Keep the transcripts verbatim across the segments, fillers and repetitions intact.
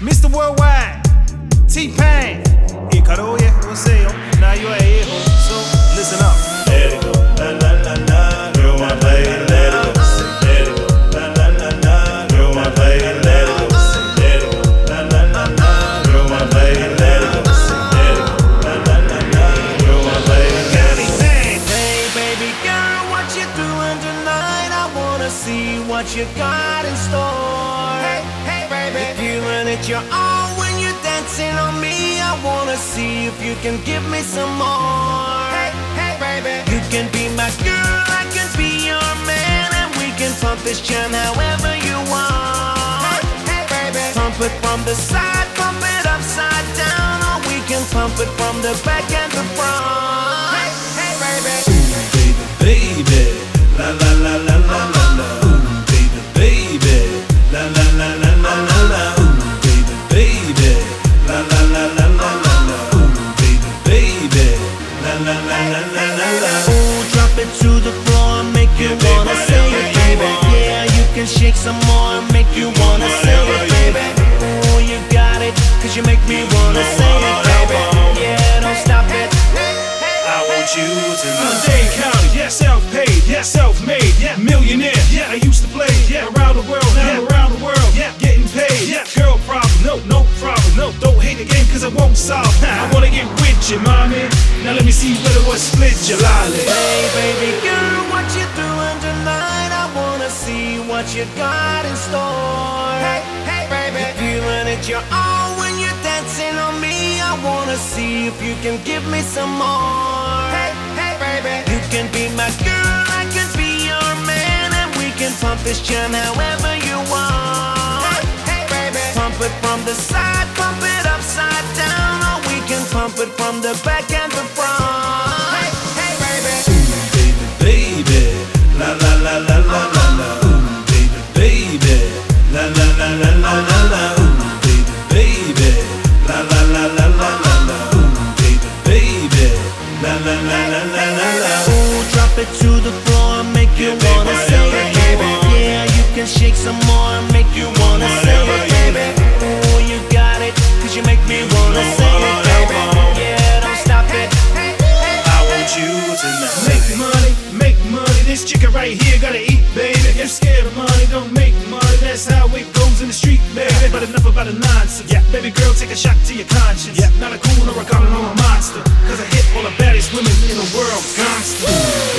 mister Worldwide, T-Pain. Y caro oye, você, now you are here, so listen up. Let it go, la la la la, girl, my play, let it go. Let it go, la la la la, girl, my play, let it go. Let it go, la la la la, girl, my play, let it go. Let it go, la la la la, girl, my play, let it go. Hey baby girl, what you doing tonight? I wanna see what you got in store. Hey, hey baby, if you and it your own when you're dancing on me, I wanna see if you can give me some more. Hey, hey baby, you can be my girl, I can be your man, and we can pump this jam however you want. Hey, hey baby, pump it from the side, pump it upside down, or we can pump it from the back and the front. Hey, hey baby, Baby, baby, la la la la la la la. Ooh, baby, baby, la la la la la la la. Ooh, baby, baby, la la la la la la la. Ooh, baby, baby, la la la la la la la. ooh, drop it to the floor and make you Yeah, wanna baby, say whatever it, you baby. want. Yeah, you can shake some more and make you wanna say whatever it, you baby. Ooh, you got it, cause you make me wanna know say it, what I baby. want. Yeah, don't stop it. I want you to Uh, know. Dade County, yeah, self-paid, yeah, self-made, yeah, millionaire, yeah, I used to play, yeah, around the world, now I'm around the world, yeah, getting paid, yeah, girl problem, no, no problem, no, don't hate the game cause I won't solve, I wanna get with you, mommy, now let me see whether it was split your lolly. Hey baby girl, what you doing tonight? I wanna see what you got in store. Hey, hey baby, if you and it your own when you're dancing on me, I wanna see if you can give me some more. Hey, hey baby, you can be my girl, I can be your man, and we can pump this jam however you want. Hey, hey baby, pump it from the side, pump it upside down, or we can pump it from the back and the front. Hey, hey baby. Baby, baby, la la la la la la la. Ooh, baby, baby, la la la la la la la. Ooh, baby, baby, la la la la la la la. Ooh, baby, baby, la la la la la la la. Ooh, drop it to the floor and make you Yeah, wanna baby, say whatever it, you baby. want. Yeah, you can shake some more and make you wanna say whatever it, you baby. Ooh, you got it, cause you make me wanna know say what it, I baby. want. Yeah, don't stop it. I want you to know. Make money, make money, this chicken right here gotta eat, baby. If you're scared of money, don't make money, that's how it goes in the street, baby. But enough about the nonsense, yeah, baby girl, take a shot to your conscience. Yeah, not a coon or a goblin or a monster, cause I hit all the baddest women in the world, constantly.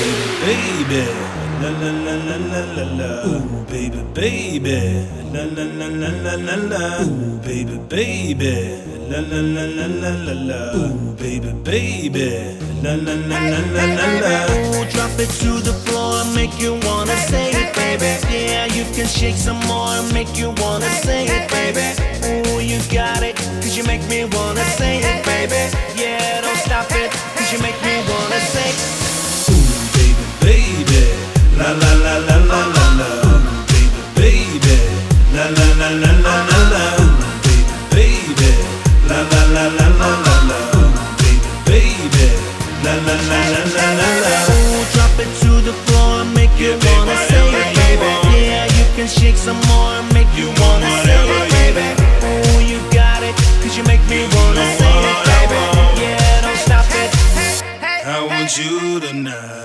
Baby, la la la la la la la. Ooh, baby, baby, la la la la la la la. Ooh, baby, baby, la la la la la la la. Ooh, baby, baby, la la la la la la la. Ooh, drop it to the floor and make you wanna say it, baby. Yeah, you can shake some more and make you wanna say it, baby. Ooh, you got it, cause you make me wanna say it, baby. Yeah, don't stop it, cause you make me wanna say it. Baby, la la la la la la la. Ooh, baby, baby, la la la la la la la. Ooh, baby, baby, la la la la la la la. Ooh, baby, baby, la la la la la la la. Ooh, drop it to the floor and make you Yeah, wanna baby, say it, whatever baby. you want. Yeah, you can shake some more and make you wanna say whatever it, you baby. Ooh, you got it, cause you make me wanna know say it, what I baby. want. Yeah, don't stop it. I want you tonight.